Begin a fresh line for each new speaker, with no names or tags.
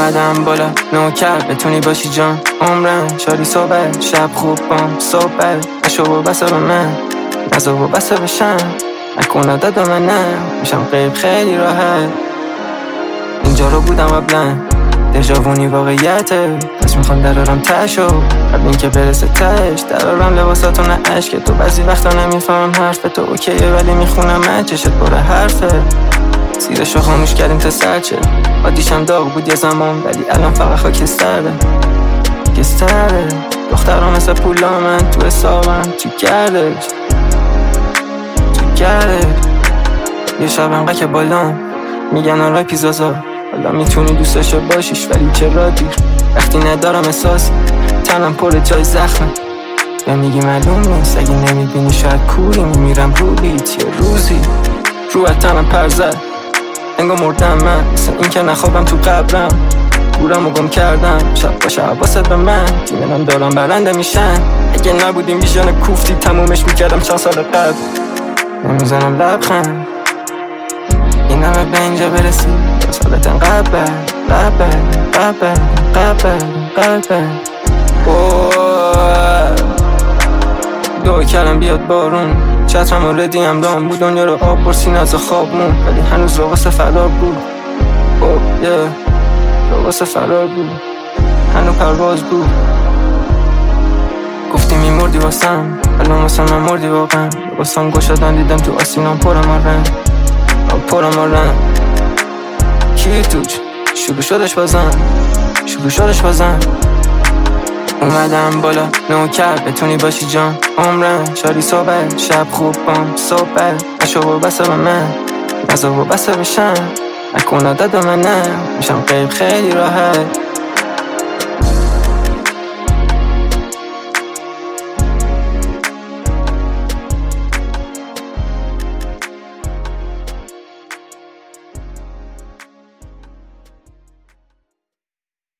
اومدم بالا نوکر بتونی باشی جان عمرم شادی صحبت شب خوب بام صحبت نشو و بسا به من نزا و بسا بشم نکنه دادا من نه میشم قیب خیلی راحت اینجا رو بودم قبلا دژاوونی واقعیته پس میخوام درارم تشو قبل این که برسه تش درارم لباساتو نه عشق تو بعضی وقتا نمیفهم حرف تو اوکیه ولی میخونم من چشت پر حرفه زیرشو خاموش کردیم تا سرچه عادیشم داغ بود یه زمان ولی الان فقط خاکستره گستره دخترها مثل پولا من تو حسابم تو گردش یه شب انقدر که بالام میگن آرای پیزازا حالا میتونی دوست داشته باشیش ولی چرا دیر وقتی ندارم احساس تنم پر جای زخمه یا میگی معلوم نیست اگه نمیبینی شاید کوری میمیرم رو بیت یه روزی رو تنم پر زد انگار مردم من مثل این که نخوابم تو قبرم بورم رو گم کردم شب باشه حواست به من دیمنم دارم برنده میشن اگه نبودیم ویژن کوفتی تمومش میکردم چند سال قبل نمیزنم لبخند این همه به اینجا برسی تا سالت انقدر قبل دو کلم بیاد بارون چترم و ردیم رام بود دنیا رو آب برسین از خوابمون ولی هنوز واسه فرار بود واسه فرار بود هنو پرواز بود گفتی میمردی واسم الان واسه من مردی واقعا واسم گشادن دیدم تو آسینام پرم آرن کی توش شروع شدش بازم اومدم بالا نوکر بتونی باشی جان عمرم شادی صحبت شب خوب بام صحبت نشو و بسا به من نزا و بسا بشم نکنه دادا من نه میشم قیب خیلی راحت